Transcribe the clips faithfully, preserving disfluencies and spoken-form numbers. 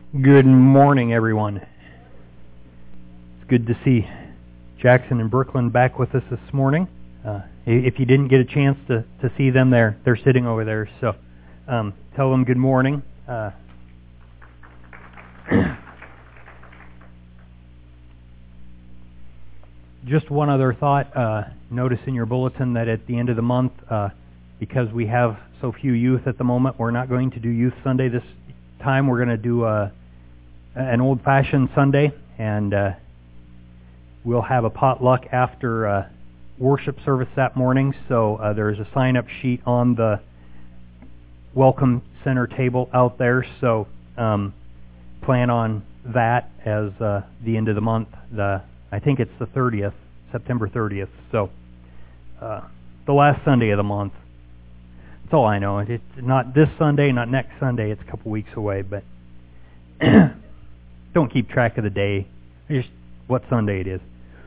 Good morning, everyone. It's good to see Jackson and Brooklyn back with us this morning. Uh, if you didn't get a chance to, to see them, they're, they're sitting over there. So um, tell them good morning. Uh, just one other thought. Uh, notice in your bulletin that at the end of the month, uh, because we have so few youth at the moment, we're not going to do Youth Sunday this time. We're going to do a an old-fashioned Sunday, and uh, we'll have a potluck after uh, worship service that morning. So uh, there's a sign-up sheet on the welcome center table out there. So um, plan on that as uh, the end of the month. The I think it's the thirtieth, September thirtieth. So uh, the last Sunday of the month. That's all I know. It's not this Sunday, not next Sunday. It's a couple weeks away, but don't keep track of the day. Just what Sunday it is.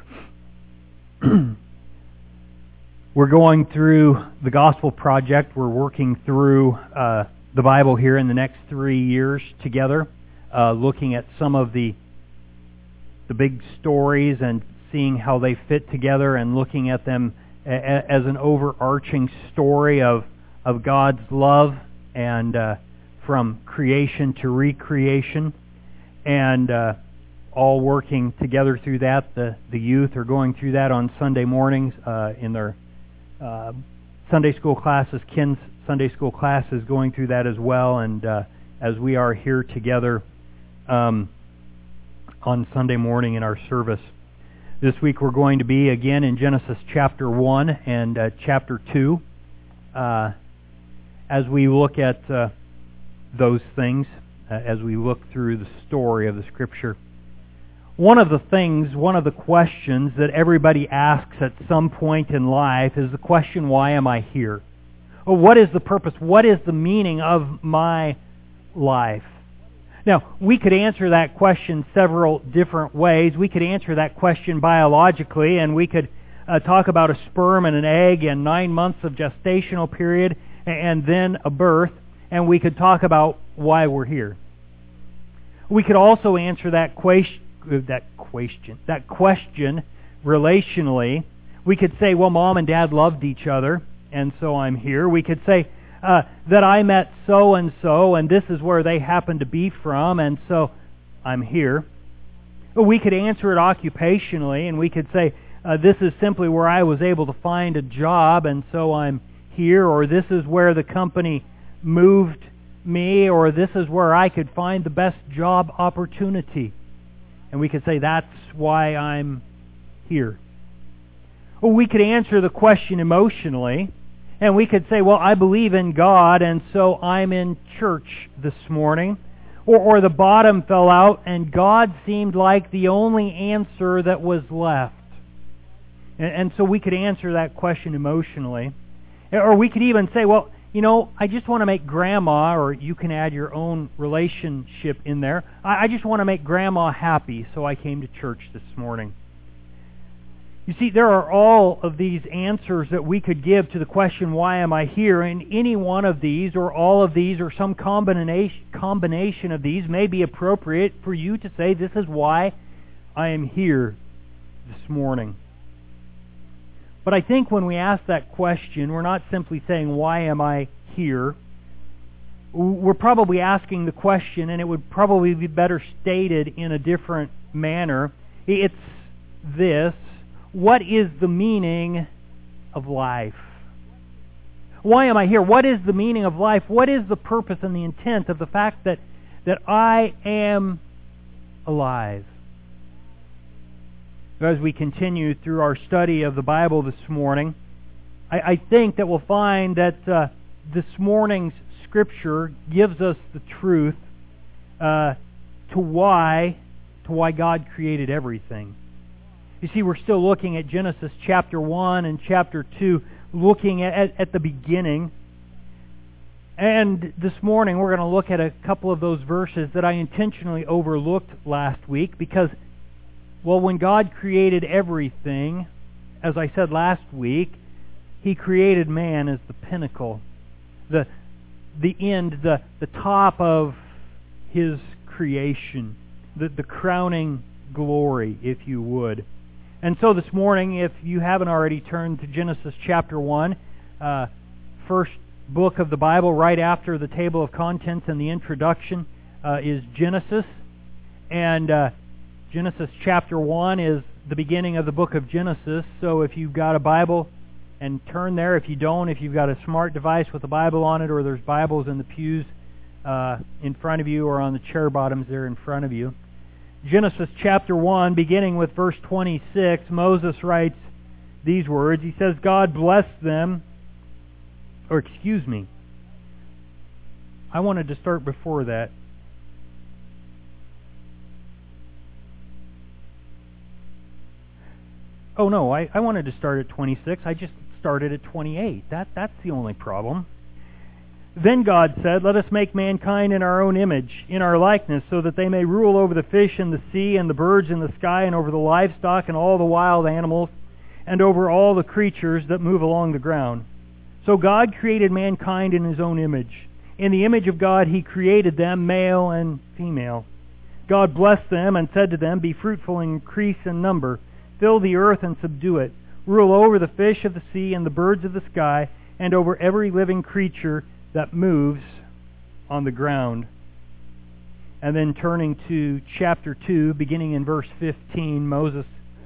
We're going through the Gospel Project. We're working through uh, the Bible here in the next three years together, uh, looking at some of the the big stories and seeing how they fit together, and looking at them a- a- as an overarching story of of God's love, and uh, from creation to recreation, and uh, all working together through that. The the youth are going through that on Sunday mornings uh, in their uh, Sunday school classes. Ken's Sunday school class is going through that as well, and uh, as we are here together um, on Sunday morning in our service. This week we're going to be again in Genesis chapter one and uh, chapter two. Uh, as we look at uh, those things, uh, as we look through the story of the Scripture, one of the things, one of the questions that everybody asks at some point in life is the question, why am I here? Or what is the purpose? What is the meaning of my life? Now, we could answer that question several different ways. We could answer that question biologically, and we could Uh, talk about a sperm and an egg and nine months of gestational period and then a birth, and we could talk about why we're here. We could also answer that question, that question, that question relationally. We could say, well, Mom and Dad loved each other, and so I'm here. We could say uh, that I met so-and-so, and this is where they happen to be from, and so I'm here. We could answer it occupationally, and we could say, Uh, this is simply where I was able to find a job, and so I'm here, or this is where the company moved me, or this is where I could find the best job opportunity. And we could say, that's why I'm here. Or we could answer the question emotionally, and we could say, well, I believe in God, and so I'm in church this morning. Or, or the bottom fell out, and God seemed like the only answer that was left. And so we could answer that question emotionally. Or we could even say, well, you know, I just want to make Grandma, or you can add your own relationship in there, I just want to make Grandma happy, so I came to church this morning. You see, there are all of these answers that we could give to the question, why am I here? And any one of these, or all of these, or some combination combination of these may be appropriate for you to say, this is why I am here this morning. But I think when we ask that question, we're not simply saying, why am I here? We're probably asking the question, and it would probably be better stated in a different manner. It's this: what is the meaning of life? Why am I here? What is the meaning of life? What is the purpose and the intent of the fact that, that I am alive? As we continue through our study of the Bible this morning, I, I think that we'll find that uh, this morning's Scripture gives us the truth uh, to why to why God created everything. You see, we're still looking at Genesis chapter one and chapter two, looking at, at the beginning. And this morning we're going to look at a couple of those verses that I intentionally overlooked last week because, well, when God created everything, as I said last week, He created man as the pinnacle, the the end, the, the top of His creation, the, the crowning glory, if you would. And so this morning, if you haven't already turned to Genesis chapter one, uh, first book of the Bible, right after the table of contents and the introduction, uh, is Genesis. And uh, Genesis chapter one is the beginning of the book of Genesis. So if you've got a Bible, and turn there. If you don't, if you've got a smart device with a Bible on it, or there's Bibles in the pews uh, in front of you, or on the chair bottoms there in front of you. Genesis chapter one, beginning with verse twenty-six, Moses writes these words. He says, God blessed them, or excuse me, I wanted to start before that. Oh no, I, I wanted to start at twenty-six. I just started at twenty-eight. That that's the only problem. Then God said, let us make mankind in our own image, in our likeness, so that they may rule over the fish in the sea and the birds in the sky and over the livestock and all the wild animals and over all the creatures that move along the ground. So God created mankind in His own image. In the image of God He created them, male and female. God blessed them and said to them, be fruitful and increase in number. Fill the earth and subdue it. Rule over the fish of the sea and the birds of the sky, and over every living creature that moves on the ground. And then turning to chapter two, beginning in verse fifteen, Moses,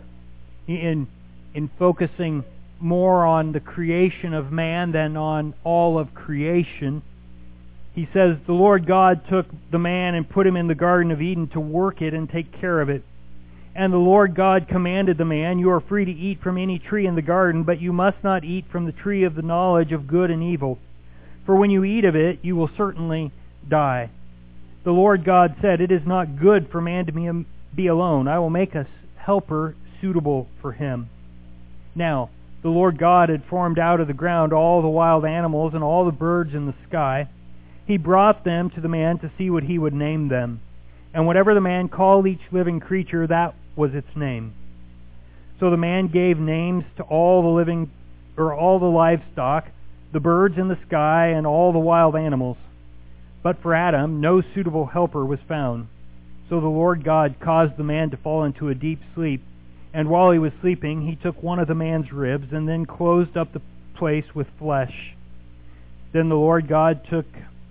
in, in focusing more on the creation of man than on all of creation, he says, the Lord God took the man and put him in the Garden of Eden to work it and take care of it. And the Lord God commanded the man, you are free to eat from any tree in the garden, but you must not eat from the tree of the knowledge of good and evil. For when you eat of it, you will certainly die. The Lord God said, it is not good for man to be alone. I will make a helper suitable for him. Now, the Lord God had formed out of the ground all the wild animals and all the birds in the sky. He brought them to the man to see what he would name them. And whatever the man called each living creature, that was its name. So the man gave names to all the living, or all the livestock, the birds in the sky, and all the wild animals. But for Adam, no suitable helper was found. So the Lord God caused the man to fall into a deep sleep. And while he was sleeping, He took one of the man's ribs, and then closed up the place with flesh. Then the Lord God took,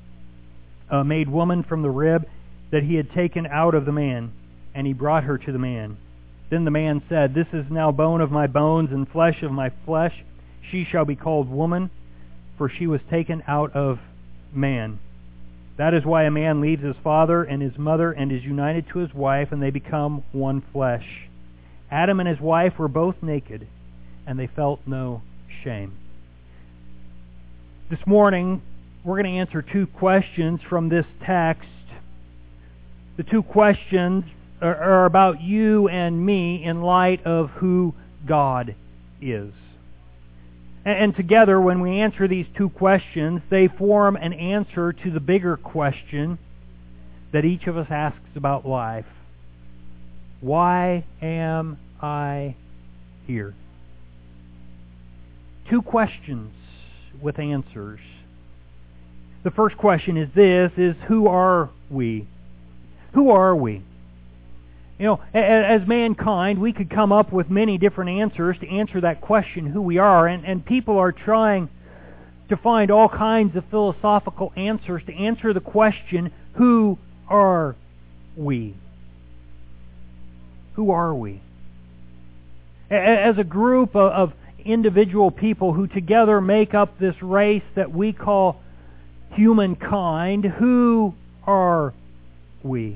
uh, made woman from the rib that He had taken out of the man, and He brought her to the man. Then the man said, this is now bone of my bones and flesh of my flesh. She shall be called woman, for she was taken out of man. That is why a man leaves his father and his mother and is united to his wife, and they become one flesh. Adam and his wife were both naked, and they felt no shame. This morning, we're going to answer two questions from this text. The two questions are, are about you and me in light of who God is. And, and together, when we answer these two questions, they form an answer to the bigger question that each of us asks about life. Why am I here? Two questions with answers. The first question is this, is who are we? Who are we? You know, as mankind, we could come up with many different answers to answer that question, who we are, and, and people are trying to find all kinds of philosophical answers to answer the question, who are we? Who are we? As a group of individual people who together make up this race that we call humankind, who are we?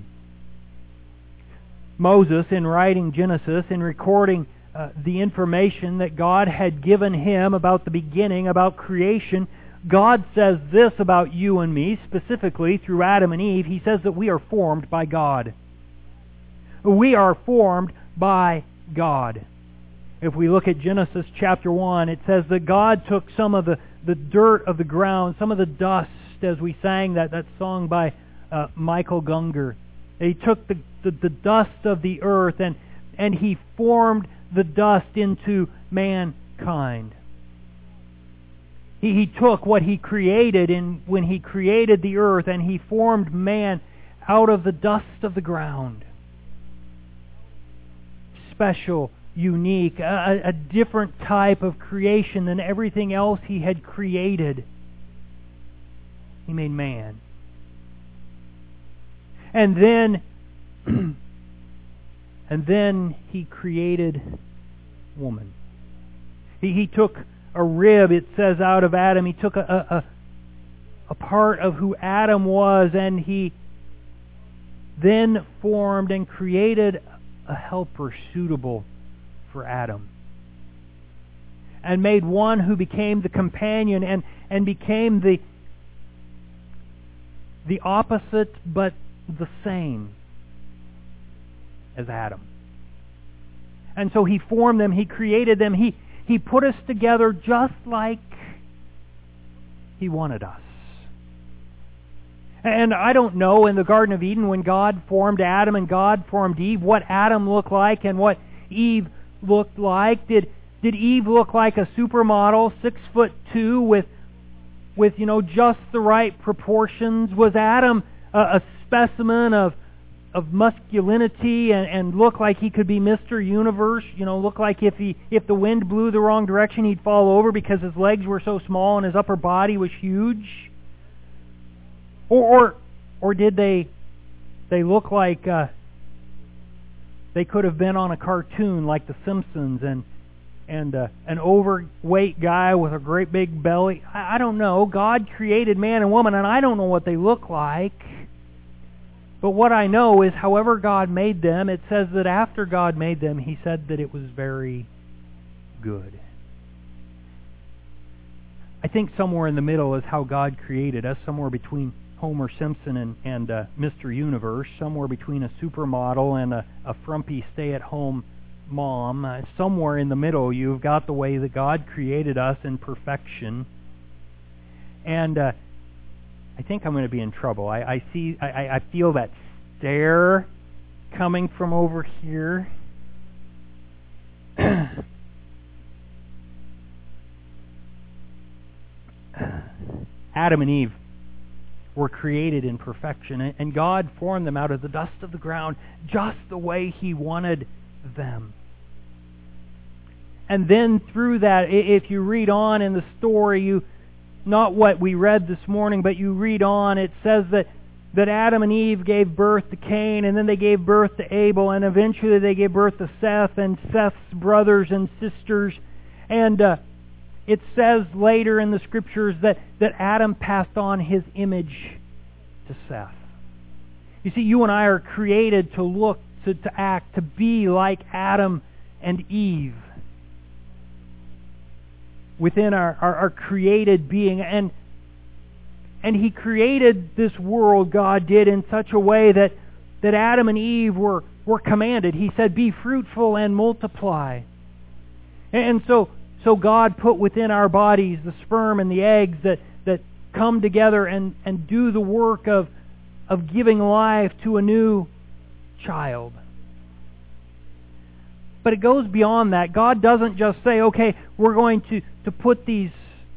Moses, in writing Genesis, in recording uh, the information that God had given him about the beginning, about creation, God says this about you and me, specifically through Adam and Eve. He says that we are formed by God. We are formed by God. If we look at Genesis chapter one, it says that God took some of the, the dirt of the ground, some of the dust, as we sang that, that song by uh, Michael Gungor. He took the, the, the dust of the earth and, and He formed the dust into mankind. He, he took what He created in, when He created the earth, and He formed man out of the dust of the ground. Special, unique, a, a different type of creation than everything else He had created. He made man. And then, and then He created woman. He, he took a rib, it says, out of Adam. He took a, a, a part of who Adam was, and He then formed and created a helper suitable for Adam. And made one who became the companion and, and became the, the opposite but the same as Adam. And so He formed them, He created them, He, he put us together just like He wanted us. And I don't know, in the Garden of Eden, when God formed Adam and God formed Eve, what Adam looked like and what Eve looked like. Did did Eve look like a supermodel, six foot two, with with you know just the right proportions? Was Adam a, a specimen of of masculinity and, and looked like he could be Mister Universe? You know, looked like if he if the wind blew the wrong direction, he'd fall over because his legs were so small and his upper body was huge. Or, or, or did they they look like uh, they could have been on a cartoon like The Simpsons, and and uh, an overweight guy with a great big belly? I, I don't know. God created man and woman, and I don't know what they look like. But what I know is, however God made them, it says that after God made them, He said that it was very good. I think somewhere in the middle is how God created us, somewhere between Homer Simpson and, and uh, Mister Universe, somewhere between a supermodel and a, a frumpy stay-at-home mom. Uh, somewhere in the middle, you've got the way that God created us in perfection. And uh, I think I'm going to be in trouble. I, I see, I, I feel that stare coming from over here. Adam and Eve were created in perfection, and God formed them out of the dust of the ground just the way He wanted them. And then through that, if you read on in the story, you not what we read this morning, but you read on, it says that, that Adam and Eve gave birth to Cain, and then they gave birth to Abel, and eventually they gave birth to Seth and Seth's brothers and sisters. And uh, it says later in the Scriptures that, that Adam passed on his image to Seth. You see, you and I are created to look, to, to act, to be like Adam and Eve within our, our, our created being. And, and He created this world, God did, in such a way that, that Adam and Eve were, were commanded. He said, be fruitful and multiply. And so So God put within our bodies the sperm and the eggs that, that come together and, and do the work of, of giving life to a new child. But it goes beyond that. God doesn't just say, okay, we're going to, to put these,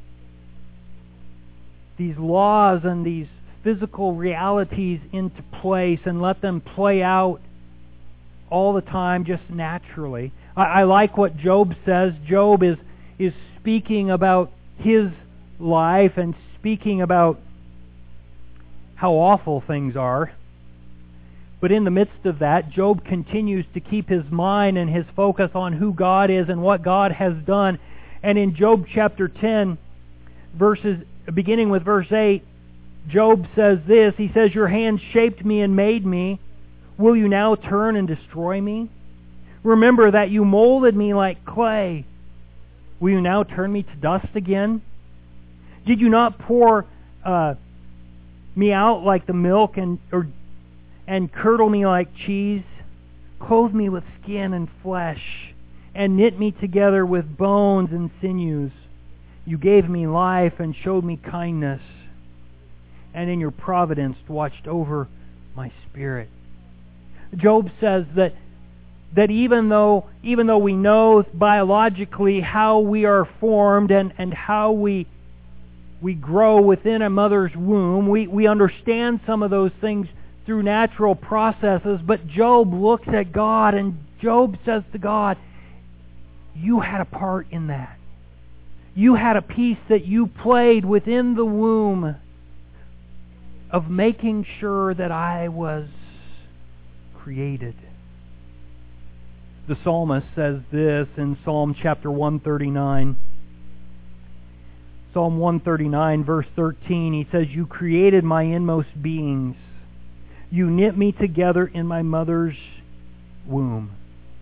these laws and these physical realities into place and let them play out all the time just naturally. I, I like what Job says. Job is is speaking about his life and speaking about how awful things are. But in the midst of that, Job continues to keep his mind and his focus on who God is and what God has done. And in Job chapter ten, verses beginning with verse eight, Job says this. He says, your hand shaped me and made me. Will you now turn and destroy me? Remember that you molded me like clay. Will you now turn me to dust again? Did you not pour uh, me out like the milk and or and curdle me like cheese? Clothe me with skin and flesh, and knit me together with bones and sinews. You gave me life and showed me kindness, and in your providence watched over my spirit. Job says that that even though even though we know biologically how we are formed and, and how we we grow within a mother's womb, we, we understand some of those things through natural processes, but Job looks at God and Job says to God, you had a part in that. You had a piece that you played within the womb of making sure that I was created. The psalmist says this in Psalm chapter one thirty-nine. Psalm one thirty-nine, verse thirteen, he says, you created my inmost beings. You knit me together in my mother's womb.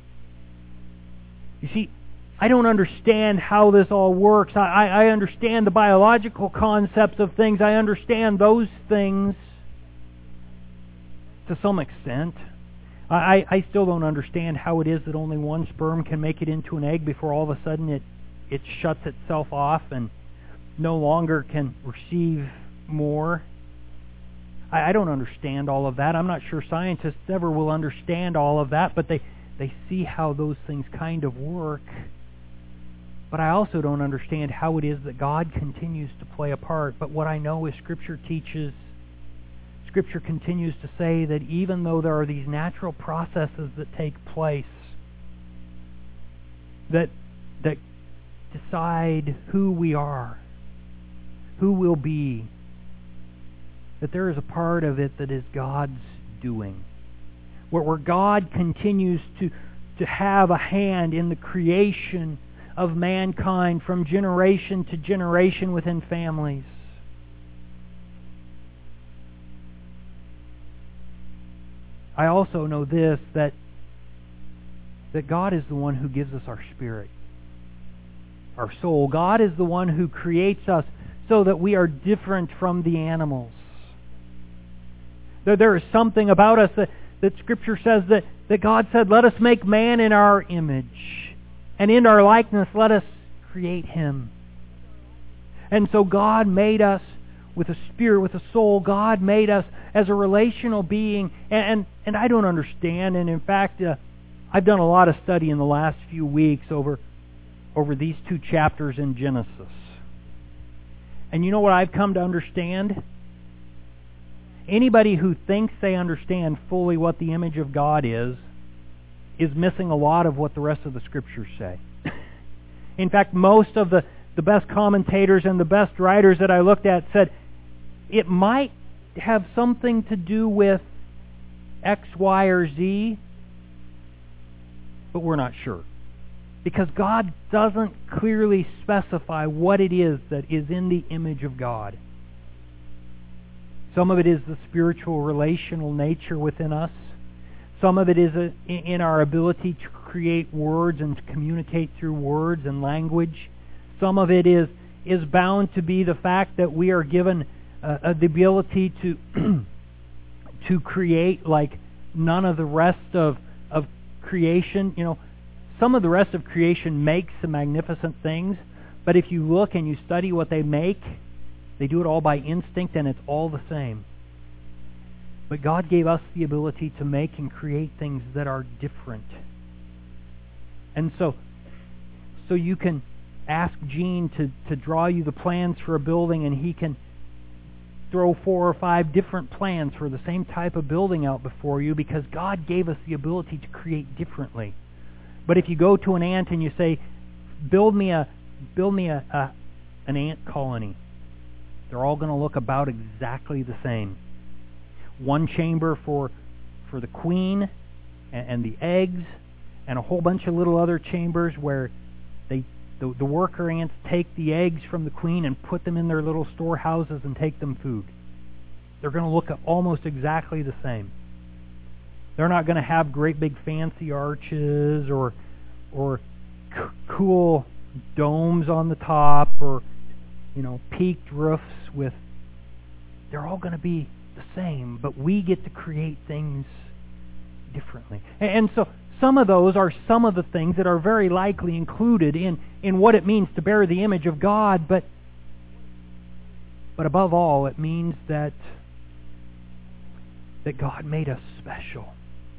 You see, I don't understand how this all works. I, I understand the biological concepts of things. I understand those things to some extent. I, I still don't understand how it is that only one sperm can make it into an egg before all of a sudden it, it shuts itself off and no longer can receive more. I, I don't understand all of that. I'm not sure scientists ever will understand all of that, but they, they see how those things kind of work. But I also don't understand how it is that God continues to play a part. But what I know is Scripture teaches, Scripture continues to say that even though there are these natural processes that take place that that decide who we are, who we'll be, that there is a part of it that is God's doing. Where, where God continues to, to have a hand in the creation of mankind from generation to generation within families. I also know this, that, that God is the one who gives us our spirit, our soul. God is the one who creates us so that we are different from the animals. There, there is something about us that, that Scripture says that, that God said, let us make man in our image. And in our likeness, let us create him. And so God made us with a spirit, with a soul. God made us as a relational being. And, and, and I don't understand. And in fact, uh, I've done a lot of study in the last few weeks over, over these two chapters in Genesis. And you know what I've come to understand? Anybody who thinks they understand fully what the image of God is, is missing a lot of what the rest of the Scriptures say. In fact, most of the, the best commentators and the best writers that I looked at said it might have something to do with X, Y, or Z, but we're not sure. Because God doesn't clearly specify what it is that is in the image of God. Some of it is the spiritual relational nature within us. Some of it is a, in our ability to create words and to communicate through words and language. Some of it is is bound to be the fact that we are given uh, uh, the ability to to create like none of the rest of of creation. You know, some of the rest of creation makes some magnificent things, but if you look and you study what they make, they do it all by instinct and it's all the same. But God gave us the ability to make and create things that are different. And so so you can ask Gene to, to draw you the plans for a building, and he can throw four or five different plans for the same type of building out before you, because God gave us the ability to create differently. But if you go to an ant and you say, build me a build me a, a an ant colony, they're all going to look about exactly the same. One chamber for for the queen and, and the eggs, and a whole bunch of little other chambers where they the, the worker ants take the eggs from the queen and put them in their little storehouses and take them food. They're going to look almost exactly the same. They're not going to have great big fancy arches or or c- cool domes on the top or you know peaked roofs with. They're all going to be the same, but we get to create things differently. And so some of those are some of the things that are very likely included in, in what it means to bear the image of God, but but above all, it means that that God made us special.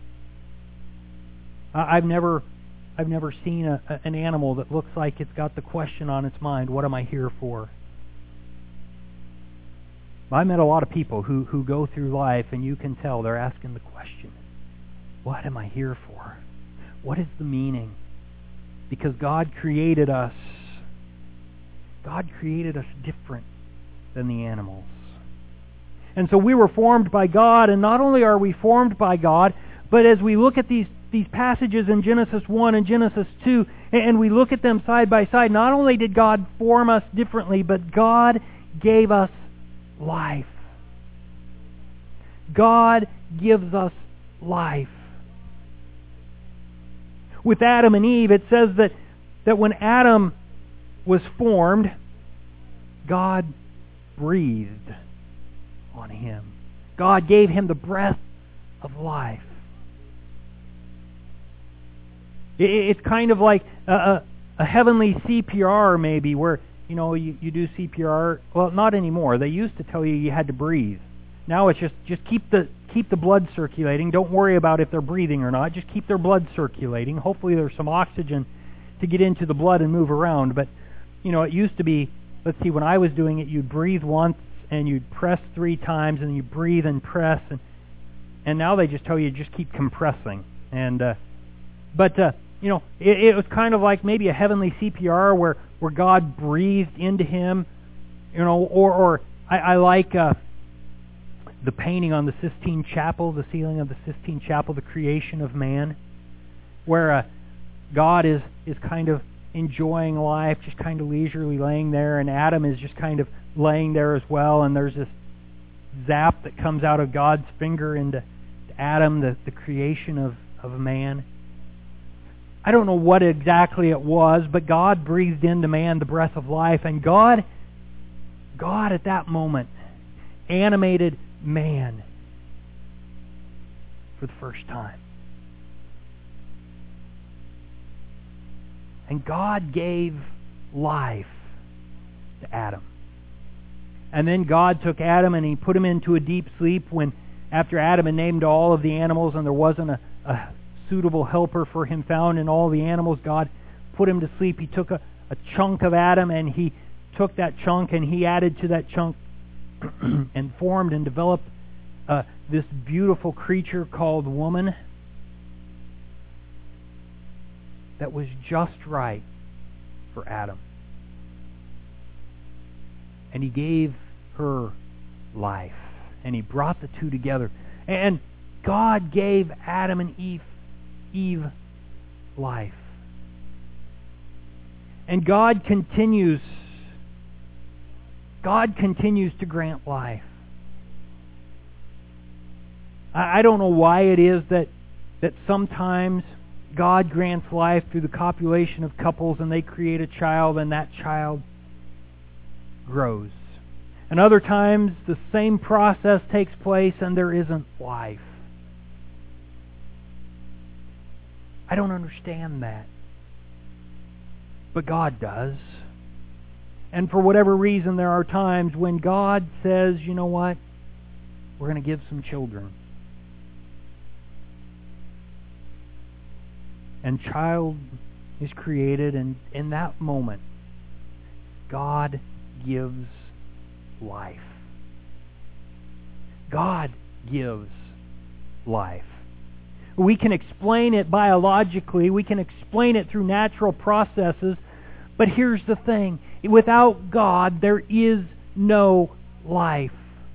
I've never I've never seen a, an animal that looks like it's got the question on its mind, what am I here for? I met a lot of people who, who go through life, and you can tell they're asking the question, what am I here for? What is the meaning? Because God created us. God created us different than the animals. And so we were formed by God, and not only are we formed by God, but as we look at these, these passages in Genesis one and Genesis two, and we look at them side by side, not only did God form us differently, but God gave us life. God gives us life. With Adam and Eve, it says that, that when Adam was formed, God breathed on him. God gave him the breath of life. It's kind of like a, a, a heavenly C P R, maybe, where you know you, you do C P R. Well, not anymore. They used to tell you you had to breathe. Now it's just just keep the keep the blood circulating. Don't worry about if they're breathing or not. Just keep their blood circulating. Hopefully there's some oxygen to get into the blood and move around. But you know, it used to be. Let's see. When I was doing it, you'd breathe once and you'd press three times, and you breathe and press, and and now they just tell you just keep compressing. And uh, but. Uh, You know, it, it was kind of like maybe a heavenly C P R where, where God breathed into him, you know, or, or I, I like uh, the painting on the Sistine Chapel, the ceiling of the Sistine Chapel, the creation of man, where uh, God is, is kind of enjoying life, just kind of leisurely laying there, and Adam is just kind of laying there as well, and there's this zap that comes out of God's finger into Adam, the, the creation of, of man. I don't know what exactly it was, but God breathed into man the breath of life, and God, God at that moment animated man for the first time. And God gave life to Adam. And then God took Adam and He put him into a deep sleep when, after Adam had named all of the animals and there wasn't a, a suitable helper for him found in all the animals, God put him to sleep. He took a, a chunk of Adam and He took that chunk and He added to that chunk and formed and developed uh, this beautiful creature called woman that was just right for Adam. And He gave her life. And He brought the two together. And God gave Adam and Eve Eve life. And God continues God continues to grant life. I, I don't know why it is that that sometimes God grants life through the copulation of couples and they create a child and that child grows. And other times the same process takes place and there isn't life. I don't understand that. But God does. And for whatever reason, there are times when God says, you know what? We're going to give some children. And child is created, and in that moment, God gives life. God gives life. We can explain it biologically. We can explain it through natural processes. But here's the thing. Without God, there is no life.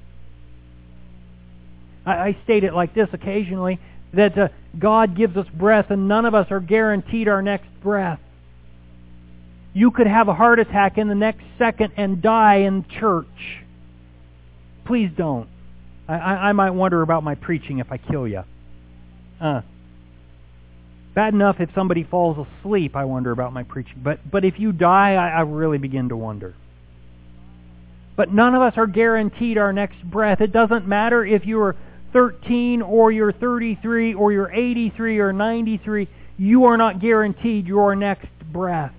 I, I state it like this occasionally, that uh, God gives us breath and none of us are guaranteed our next breath. You could have a heart attack in the next second and die in church. Please don't. I, I, I might wonder about my preaching if I kill you. Uh, bad enough if somebody falls asleep, I wonder about my preaching. But but if you die, I, I really begin to wonder. But none of us are guaranteed our next breath. It doesn't matter if you're thirteen or you're thirty-three or you're eighty-three or ninety-three. You are not guaranteed your next breath.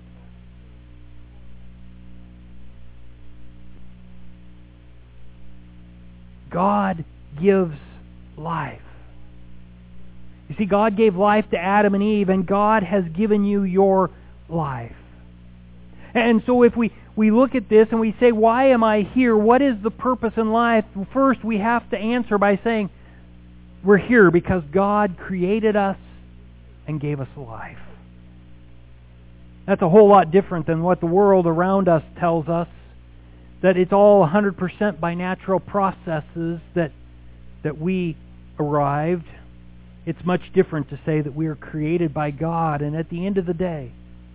God gives life. You see, God gave life to Adam and Eve, and God has given you your life. And so if we, we look at this and we say, why am I here? What is the purpose in life? First, we have to answer by saying, we're here because God created us and gave us life. That's a whole lot different than what the world around us tells us, that it's all one hundred percent by natural processes that that we arrived. It's much different to say that we are created by God, and at the end of the day,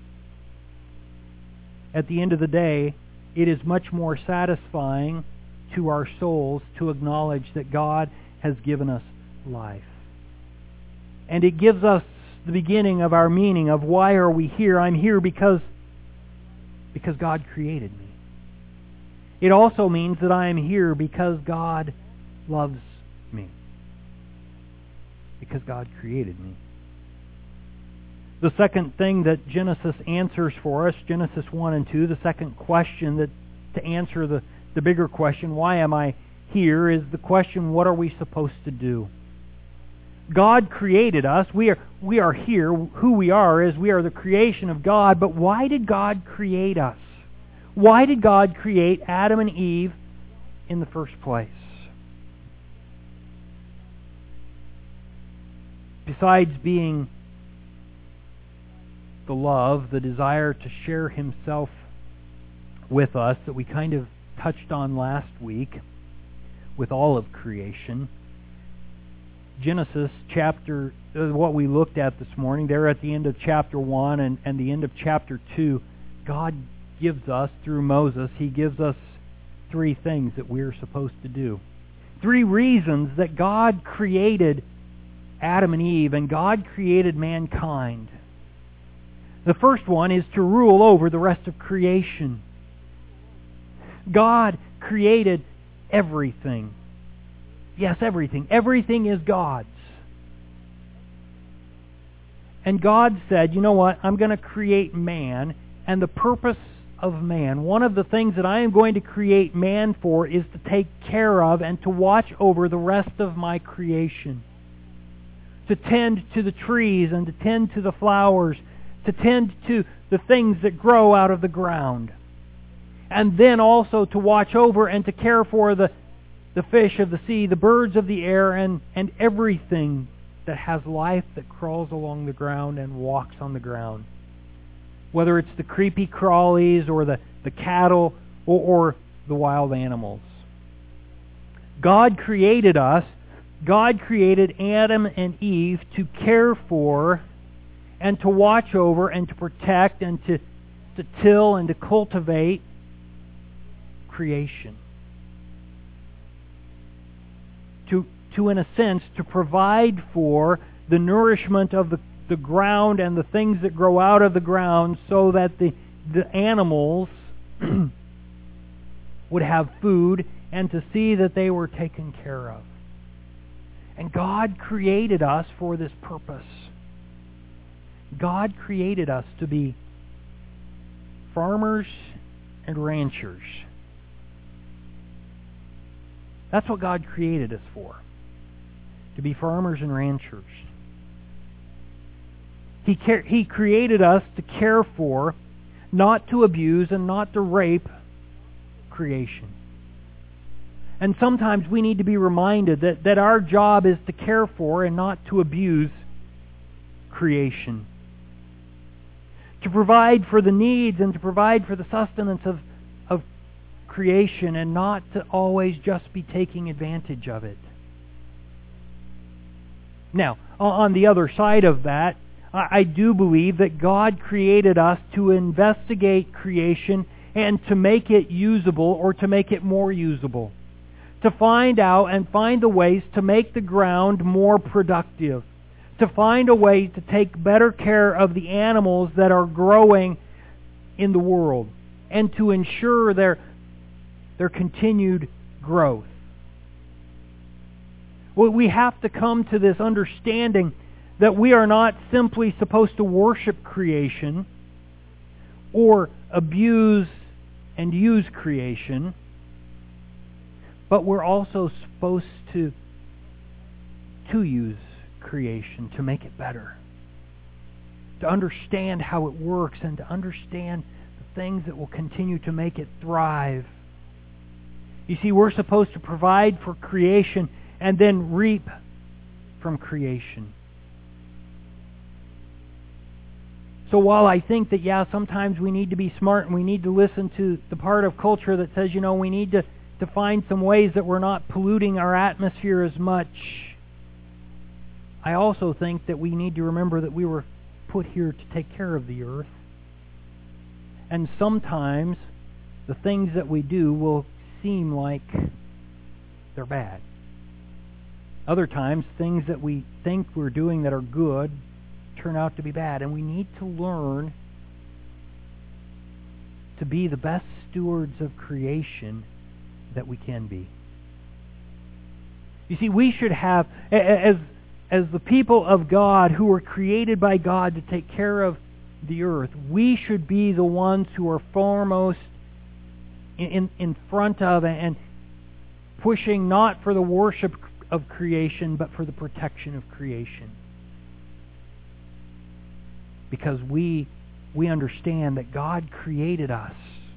at the end of the day, it is much more satisfying to our souls to acknowledge that God has given us life. And it gives us the beginning of our meaning of why are we here. I'm here because because God created me. It also means that I am here because God loves me. Because God created me. The second thing that Genesis answers for us, Genesis one and two, the second question that to answer the, the bigger question, why am I here, is the question, what are we supposed to do? God created us. We are we are here. Who we are is we are the creation of God. But why did God create us? Why did God create Adam and Eve in the first place? Besides being the love, the desire to share Himself with us that we kind of touched on last week with all of creation, Genesis chapter, what we looked at this morning, there at the end of chapter one and, and the end of chapter two, God gives us, through Moses, He gives us three things that we're supposed to do. Three reasons that God created Adam and Eve and God created mankind. The first one is to rule over the rest of creation. God created everything. Yes, everything. Everything is God's. And God said, you know what? I'm going to create man, and the purpose of man, one of the things that I am going to create man for, is to take care of and to watch over the rest of my creation. To tend to the trees and to tend to the flowers, to tend to the things that grow out of the ground. And then also to watch over and to care for the the fish of the sea, the birds of the air, and, and everything that has life that crawls along the ground and walks on the ground. Whether it's the creepy crawlies or the, the cattle or, or the wild animals. God created us. God created Adam and Eve to care for and to watch over and to protect and to, to till and to cultivate creation. To, to, in a sense, to provide for the nourishment of the, the ground and the things that grow out of the ground so that the, the animals would have food and to see that they were taken care of. And God created us for this purpose. God created us to be farmers and ranchers. That's what God created us for. To be farmers and ranchers. He, care, he created us to care for, not to abuse and not to rape creation. And sometimes we need to be reminded that, that our job is to care for and not to abuse creation. To provide for the needs and to provide for the sustenance of, of creation and not to always just be taking advantage of it. Now, on the other side of that, I do believe that God created us to investigate creation and to make it usable or to make it more usable. To find out and find the ways to make the ground more productive. To find a way to take better care of the animals that are growing in the world. And to ensure their, their continued growth. Well, we have to come to this understanding that we are not simply supposed to worship creation or abuse and use creation, but we're also supposed to to use creation to make it better. To understand how it works and to understand the things that will continue to make it thrive. You see, we're supposed to provide for creation and then reap from creation. So while I think that, yeah, sometimes we need to be smart and we need to listen to the part of culture that says, you know, we need to, to find some ways that we're not polluting our atmosphere as much, I also think that we need to remember that we were put here to take care of the earth. And sometimes the things that we do will seem like they're bad. Other times, things that we think we're doing that are good turn out to be bad. And we need to learn to be the best stewards of creation that we can be. You see, we should have, as, as the people of God who were created by God to take care of the earth, we should be the ones who are foremost in, in front of and pushing not for the worship of creation, but for the protection of creation. Because we we understand that God created us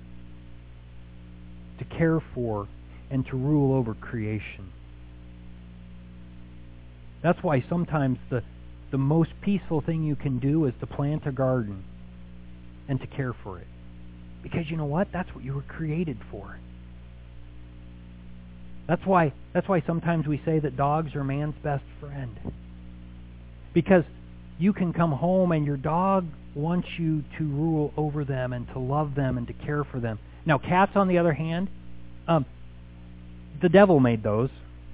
to care for and to rule over creation. That's why sometimes the, the most peaceful thing you can do is to plant a garden and to care for it. Because you know what? That's what you were created for. That's why that's why sometimes we say that dogs are man's best friend. Because you can come home and your dog wants you to rule over them and to love them and to care for them. Now, cats, on the other hand, um, the devil made those.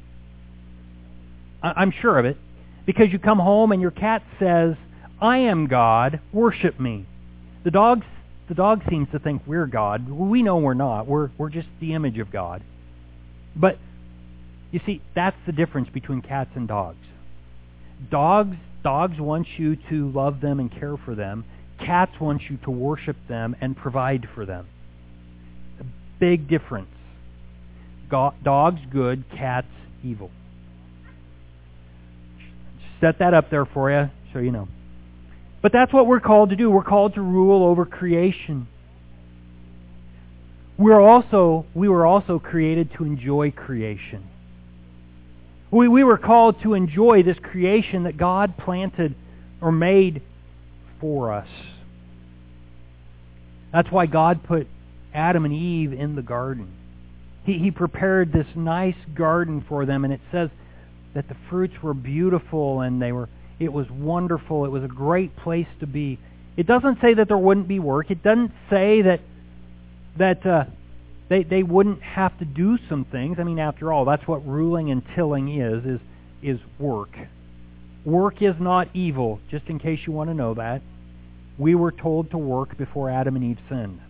I- I'm sure of it. Because you come home and your cat says, "I am God, worship me." The dog, the dog seems to think we're God. We know we're not. We're we're just the image of God. But, you see, that's the difference between cats and dogs. Dogs Dogs want you to love them and care for them. Cats want you to worship them and provide for them. A big difference. Go- dogs good, cats evil. Set that up there for you so you know. But that's what we're called to do. We're called to rule over creation. We're also we were also created to enjoy creation. We, we were called to enjoy this creation that God planted or made for us. That's why God put Adam and Eve in the garden. He, he prepared this nice garden for them, and it says that the fruits were beautiful and they were. It was wonderful. It was a great place to be. It doesn't say that there wouldn't be work. It doesn't say that that. Uh, They they wouldn't have to do some things. I mean, after all, that's what ruling and tilling is, is, is work. Work is not evil, just in case you want to know that. We were told to work before Adam and Eve sinned.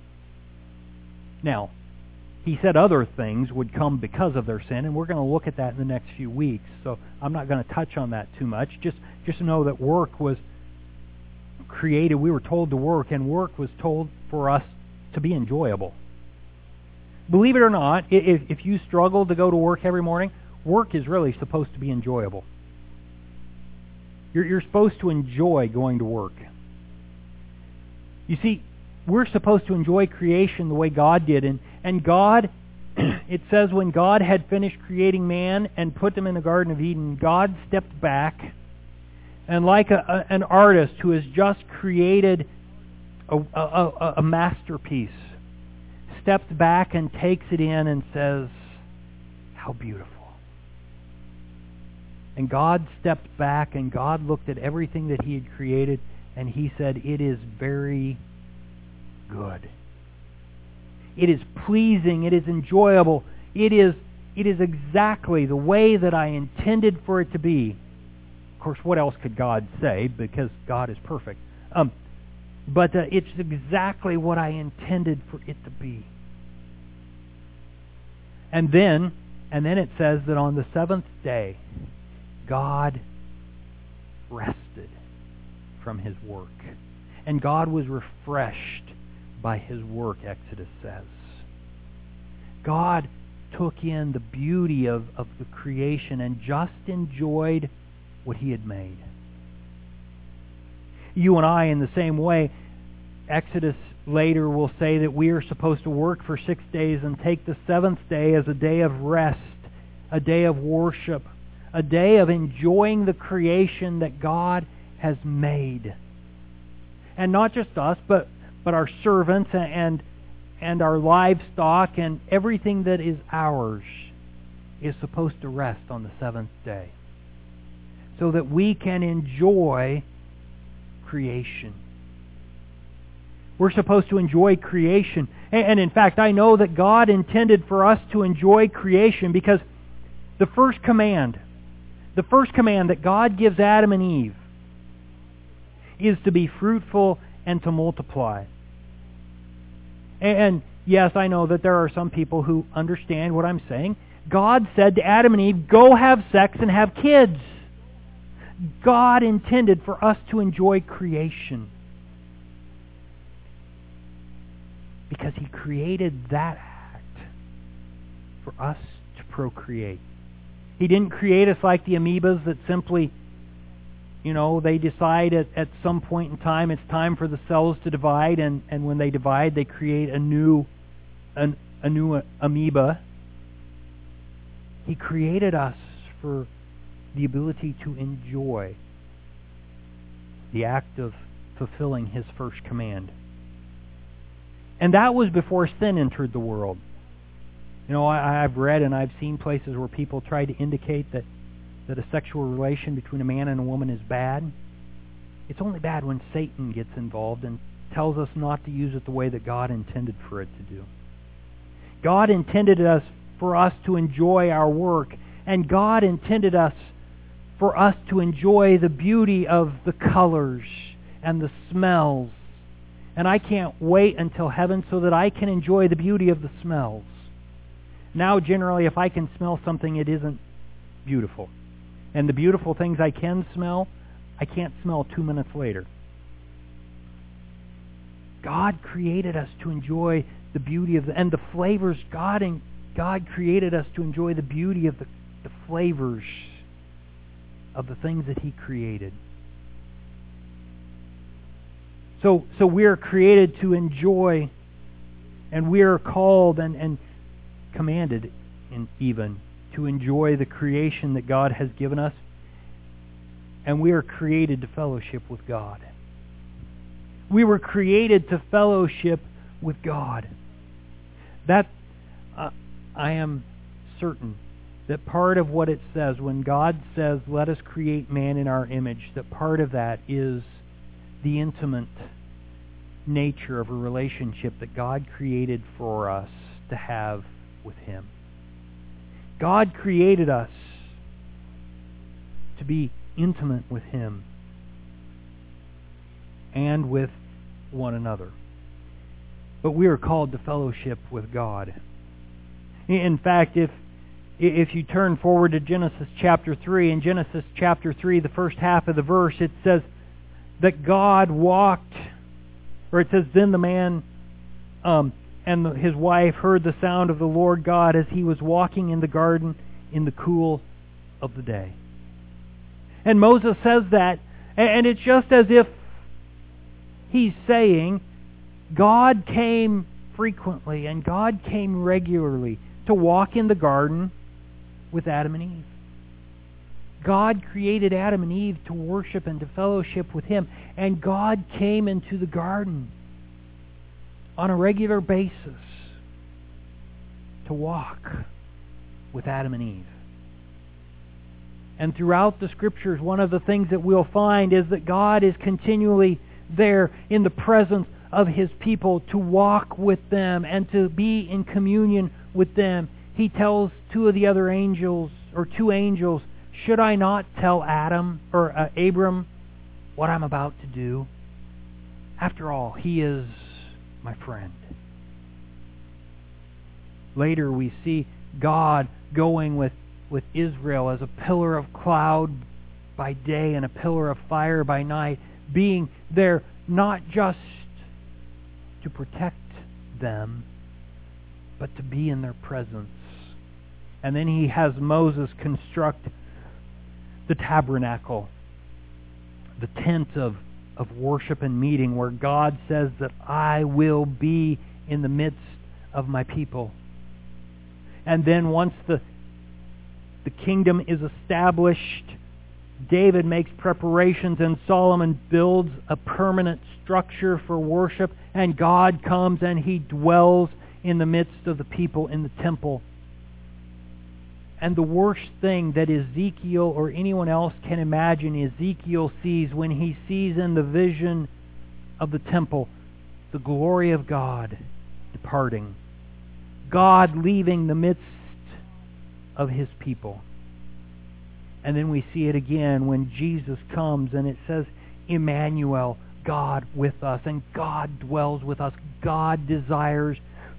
Now, he said other things would come because of their sin, and we're going to look at that in the next few weeks, so I'm not going to touch on that too much. Just, just know that work was created. We were told to work, and work was told for us to be enjoyable. Believe it or not, if, if you struggle to go to work every morning, work is really supposed to be enjoyable. You're, you're supposed to enjoy going to work. You see, we're supposed to enjoy creation the way God did. And, and God, it says when God had finished creating man and put them in the Garden of Eden, God stepped back and like a, a, an artist who has just created a, a, a, a masterpiece, steps back and takes it in and says, "How beautiful." And God stepped back and God looked at everything that He had created and He said, "It is very good. It is pleasing. It is enjoyable. It is, it is exactly the way that I intended for it to be." Of course, what else could God say? Because God is perfect. Um, but uh, it's exactly what I intended for it to be. And then, and then it says that on the seventh day, God rested from His work. And God was refreshed by His work, Exodus says. God took in the beauty of, of the creation and just enjoyed what He had made. You and I, in the same way, Exodus later will say that we are supposed to work for six days and take the seventh day as a day of rest, a day of worship, a day of enjoying the creation that God has made. And not just us, but, but our servants and, and our livestock and everything that is ours is supposed to rest on the seventh day, so that we can enjoy creation. We're supposed to enjoy creation. And in fact, I know that God intended for us to enjoy creation, because the first command, the first command that God gives Adam and Eve is to be fruitful and to multiply. And yes, I know that there are some people who understand what I'm saying. God said to Adam and Eve, go have sex and have kids. God intended for us to enjoy creation, because He created that act for us to procreate. He didn't create us like the amoebas that simply, you know, they decide at, at some point in time it's time for the cells to divide, and, and when they divide they create a new an, a new amoeba. He created us for the ability to enjoy the act of fulfilling His first command. And that was before sin entered the world. You know, I, I've read and I've seen places where people try to indicate that, that a sexual relation between a man and a woman is bad. It's only bad when Satan gets involved and tells us not to use it the way that God intended for it to do. God intended us for us to enjoy our work, and God intended us for us to enjoy the beauty of the colors and the smells. And I can't wait until heaven so that I can enjoy the beauty of the smells. Now, generally, if I can smell something, it isn't beautiful. And the beautiful things I can smell, I can't smell two minutes later. God created us to enjoy the beauty of the, and the flavors. God and God created us to enjoy the beauty of the, the flavors of the things that He created. So, so we are created to enjoy, and we are called and, and commanded in even to enjoy the creation that God has given us. And we are created to fellowship with God. We were created to fellowship with God. That, uh, I am certain that part of what it says, when God says, let us create man in our image, that part of that is the intimate nature of a relationship that God created for us to have with Him. God created us to be intimate with Him and with one another. But we are called to fellowship with God. In fact, if if you turn forward to Genesis chapter three, in Genesis chapter three, the first half of the verse, it says that God walked, or it says, then the man um, and the, his wife heard the sound of the Lord God as He was walking in the garden in the cool of the day. And Moses says that, and it's just as if he's saying, God came frequently and God came regularly to walk in the garden with Adam and Eve. God created Adam and Eve to worship and to fellowship with Him, and God came into the garden on a regular basis to walk with Adam and Eve. And throughout the Scriptures, one of the things that we'll find is that God is continually there in the presence of His people to walk with them and to be in communion with them. He tells two of the other angels, or two angels, should I not tell Adam or uh, Abram what I'm about to do? After all, he is my friend. Later we see God going with, with Israel as a pillar of cloud by day and a pillar of fire by night, being there not just to protect them, but to be in their presence. And then He has Moses construct the tabernacle, the tent of of worship and meeting where God says that I will be in the midst of my people. And then once the, the kingdom is established, David makes preparations and Solomon builds a permanent structure for worship, and God comes and He dwells in the midst of the people in the temple. And the worst thing that Ezekiel or anyone else can imagine Ezekiel sees when he sees in the vision of the temple the glory of God departing. God leaving the midst of His people. And then we see it again when Jesus comes and it says, Emmanuel, God with us. And God dwells with us. God desires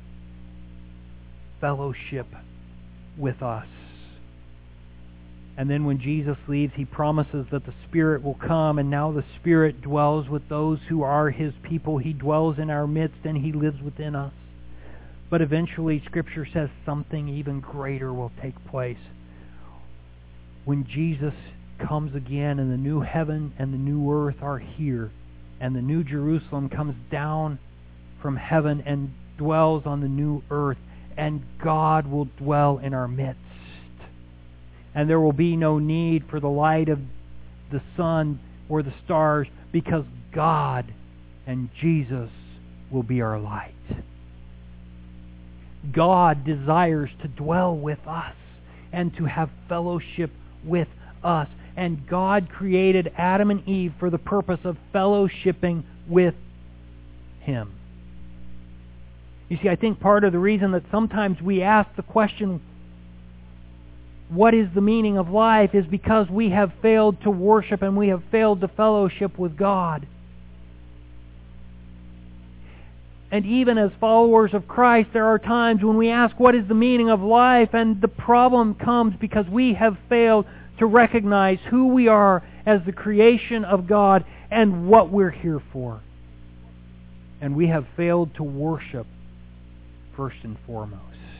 fellowship with us. And then when Jesus leaves, He promises that the Spirit will come, and now the Spirit dwells with those who are His people. He dwells in our midst, and He lives within us. But eventually, Scripture says something even greater will take place. When Jesus comes again, and the new heaven and the new earth are here, and the new Jerusalem comes down from heaven and dwells on the new earth, and God will dwell in our midst. And there will be no need for the light of the sun or the stars, because God and Jesus will be our light. God desires to dwell with us and to have fellowship with us. And God created Adam and Eve for the purpose of fellowshipping with Him. You see, I think part of the reason that sometimes we ask the question, what is the meaning of life, is because we have failed to worship and we have failed to fellowship with God. And even as followers of Christ, there are times when we ask, what is the meaning of life? And the problem comes because we have failed to recognize who we are as the creation of God and what we're here for. And we have failed to worship first and foremost.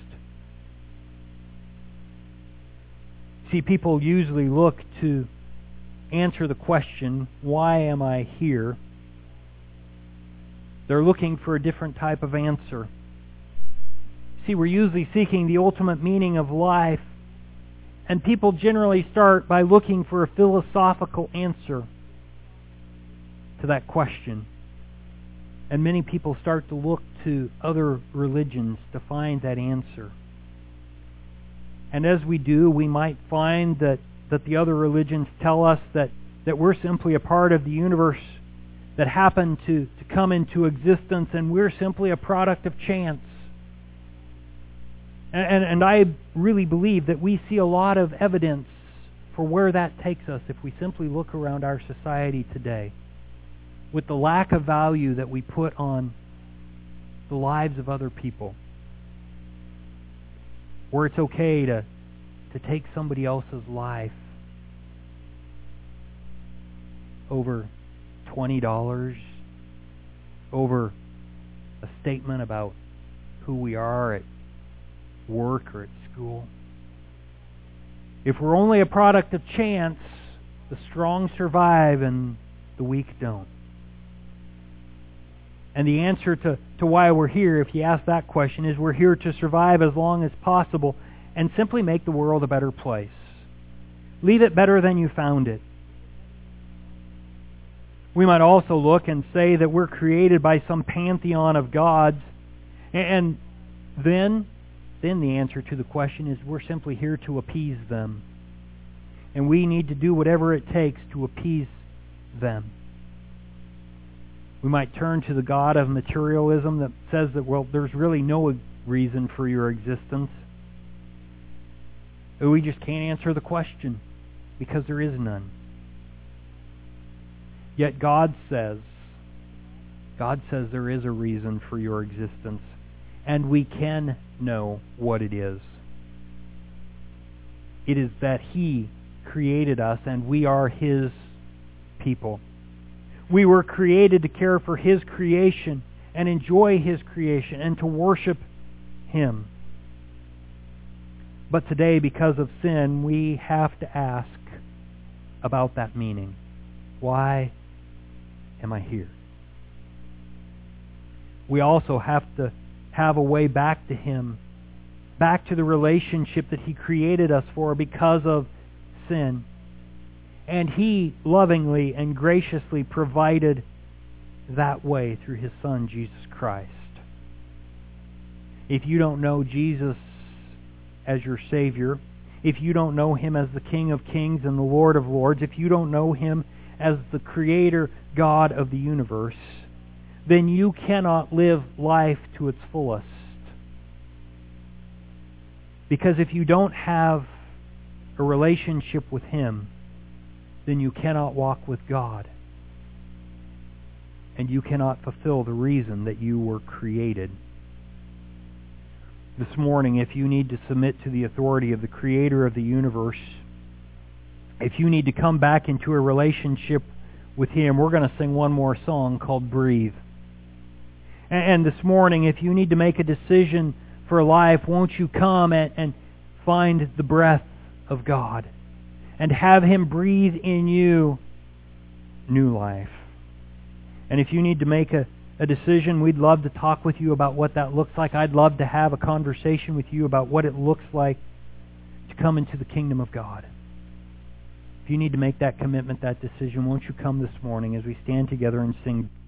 See, people usually look to answer the question, why am I here? They're looking for a different type of answer. See, we're usually seeking the ultimate meaning of life, and people generally start by looking for a philosophical answer to that question. And many people start to look to other religions to find that answer. And as we do, we might find that, that the other religions tell us that, that we're simply a part of the universe that happened to, to come into existence, and we're simply a product of chance. And, and, and I really believe that we see a lot of evidence for where that takes us if we simply look around our society today, with the lack of value that we put on the lives of other people, where it's okay to, to take somebody else's life over twenty dollars, over a statement about who we are at work or at school. If we're only a product of chance, the strong survive and the weak don't. And the answer to, to why we're here, if you ask that question, is we're here to survive as long as possible and simply make the world a better place. Leave it better than you found it. We might also look and say that we're created by some pantheon of gods, and then, then the answer to the question is we're simply here to appease them. And we need to do whatever it takes to appease them. We might turn to the God of materialism that says that, well, there's really no reason for your existence. We just can't answer the question because there is none. Yet God says, God says there is a reason for your existence, and we can know what it is. It is that He created us and we are His people. We were created to care for His creation and enjoy His creation and to worship Him. But today, because of sin, we have to ask about that meaning. Why am I here? We also have to have a way back to Him, back to the relationship that He created us for because of sin. And He lovingly and graciously provided that way through His Son, Jesus Christ. If you don't know Jesus as your Savior, if you don't know Him as the King of Kings and the Lord of Lords, if you don't know Him as the Creator God of the universe, then you cannot live life to its fullest. Because if you don't have a relationship with Him, then you cannot walk with God. And you cannot fulfill the reason that you were created. This morning, if you need to submit to the authority of the Creator of the universe, if you need to come back into a relationship with Him, we're going to sing one more song called Breathe. And this morning, if you need to make a decision for life, won't you come and, and find the breath of God and have Him breathe in you new life? And if you need to make a, a decision, we'd love to talk with you about what that looks like. I'd love to have a conversation with you about what it looks like to come into the kingdom of God. If you need to make that commitment, that decision, won't you come this morning as we stand together and sing